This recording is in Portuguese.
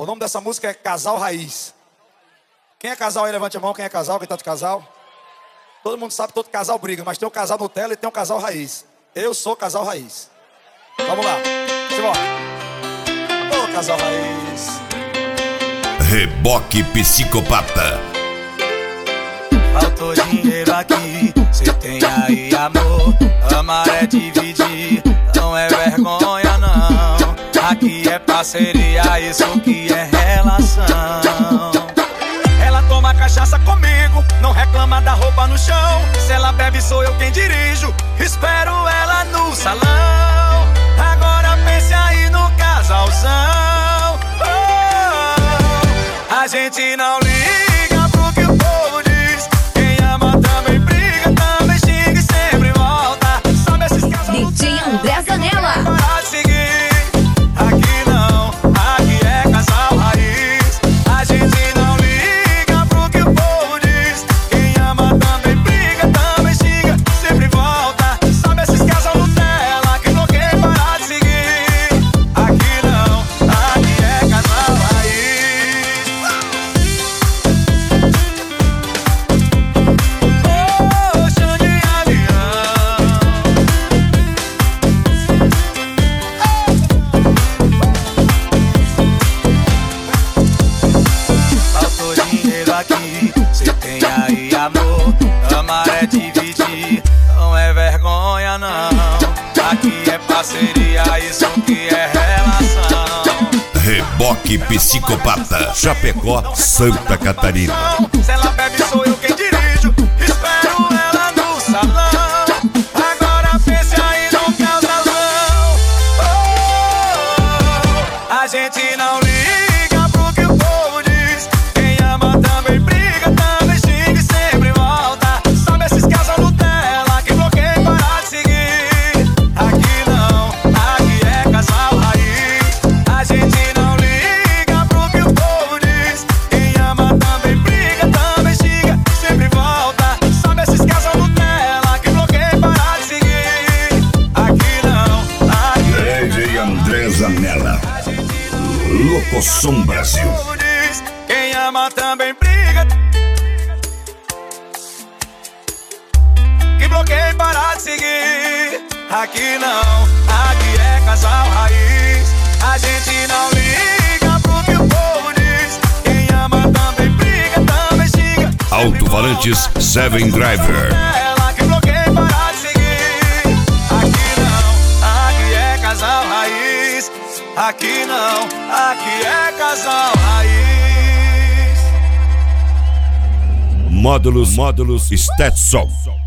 O nome dessa música é Casal Raiz. Quem é casal aí, levante a mão. Quem é casal, quem tá de casal? Todo mundo sabe que todo casal briga, mas tem um casal Nutella e tem um casal Raiz. Eu sou casal Raiz. Vamos lá, simbora. Ô, casal Raiz. Reboque Psicopata. Faltou dinheiro aqui, cê tem aí amor. Amar é dividir, não é vergonha não. Aqui é parceria, isso que é relação. Ela toma cachaça comigo, não reclama da roupa no chão. Se ela bebe sou eu quem dirijo, espero ela no salão. Agora pense aí no casalzão. A gente não liga pro que o povo diz. Quem ama também briga, também xinga e sempre volta. Sabe esses casal DJ André Zanella. para de seguir. Aqui não, aqui é casal raiz. A gente não liga pro que o povo diz. Quem ama também briga, também xinga, sempre volta. Sabe esses casal Nutella que bloqueia e para de seguir. Aqui não, aqui é casal raiz. Ocean de avião. Faltou dinheiro aqui, cê tem aí amor. Amar é dividir, não é vergonha não. Aqui é parceria, isso que é relação. Reboque Psicopata. Chapecó, Santa Catarina. Se ela bebe sou eu quem dirijo, espero ela no salão. Agora pense aí no casalão. A gente não liga pro que o povo diz. Quem ama também briga, também xinga e sempre volta. Sabe esses casal Nutella que bloqueia e para de seguir. Aqui não, aqui é casal raiz. A gente não liga pro que o povo diz. Quem ama também briga, também xinga, sempre volta. Sabe esses casal Nutella que bloqueia e para de seguir. Aqui não, aqui é DJ André Zanella. Locosom Brasil. o povo diz. Quem ama também briga, que bloqueia e para de seguir. Aqui não, aqui é casal raiz. A gente não liga pro que o povo diz. Quem ama também briga, também xinga. Alto-falantes Seven Driver. Ela que bloqueia e para de seguir. Aqui não, aqui é casal raiz. Aqui não, aqui é casal raiz. Módulos Stetson.